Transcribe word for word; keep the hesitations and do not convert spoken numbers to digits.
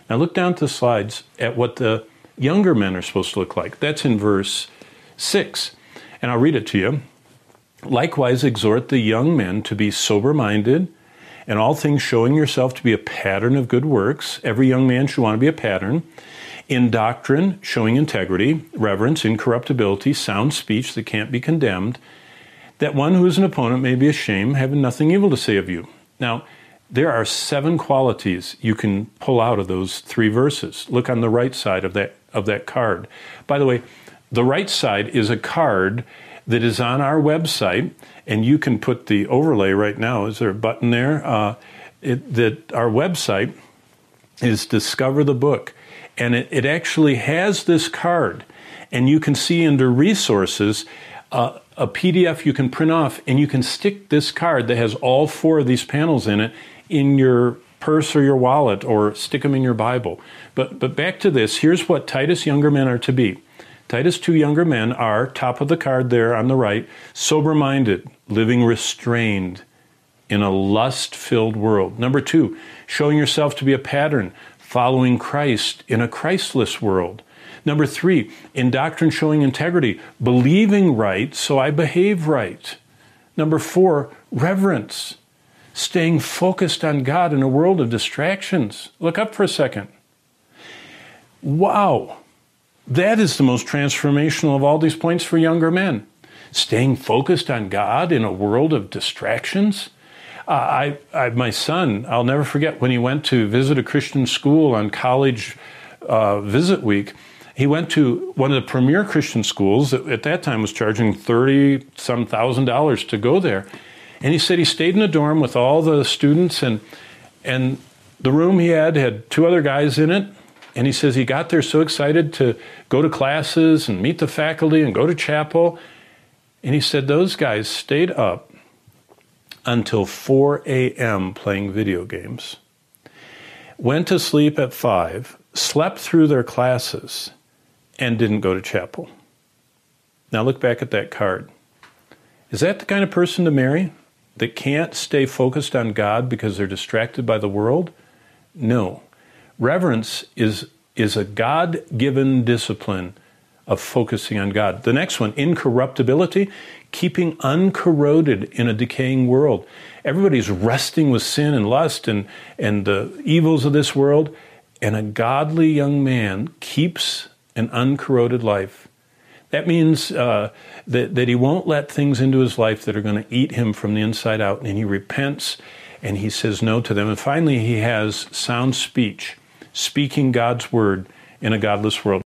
Now look down to the slides at what the younger men are supposed to look like. That's in verse six. And I'll read it to you. Likewise, exhort the young men to be sober-minded, and all things showing yourself to be a pattern of good works. Every young man should want to be a pattern. In doctrine, showing integrity, reverence, incorruptibility, sound speech that can't be condemned, that one who is an opponent may be ashamed, having nothing evil to say of you. Now, there are seven qualities you can pull out of those three verses. Look on the right side of that of that card. By the way, the right side is a card that is on our website, and you can put the overlay right now. Is there a button there? Uh, it, that our website is Discover the Book, and it, it actually has this card, and you can see under Resources uh, a P D F you can print off, and you can stick this card that has all four of these panels in it in your purse or your wallet, or stick them in your Bible. But but back to this. Here's what Titus younger men are to be. Titus two younger men are, top of the card there on the right, sober-minded, living restrained in a lust-filled world. Number two, showing yourself to be a pattern, following Christ in a Christless world. Number three, in doctrine showing integrity, believing right, so I behave right. Number four, reverence, staying focused on God in a world of distractions. Look up for a second. Wow. That is the most transformational of all these points for younger men. Staying focused on God in a world of distractions. Uh, I, I, my son, I'll never forget when he went to visit a Christian school on college uh, visit week. He went to one of the premier Christian schools that at that time was charging thirty some thousand dollars to go there. And he said he stayed in a dorm with all the students, and and the room he had had two other guys in it. And he says he got there so excited to go to classes and meet the faculty and go to chapel. And he said those guys stayed up until four a.m. playing video games, went to sleep at five, slept through their classes, and didn't go to chapel. Now look back at that card. Is that the kind of person to marry that can't stay focused on God because they're distracted by the world? No. Reverence is, is a God-given discipline of focusing on God. The next one, incorruptibility, keeping uncorroded in a decaying world. Everybody's wrestling with sin and lust and, and the evils of this world, and a godly young man keeps an uncorroded life. That means uh, that, that he won't let things into his life that are going to eat him from the inside out, and he repents and he says no to them. And finally, he has sound speech, speaking God's word in a godless world.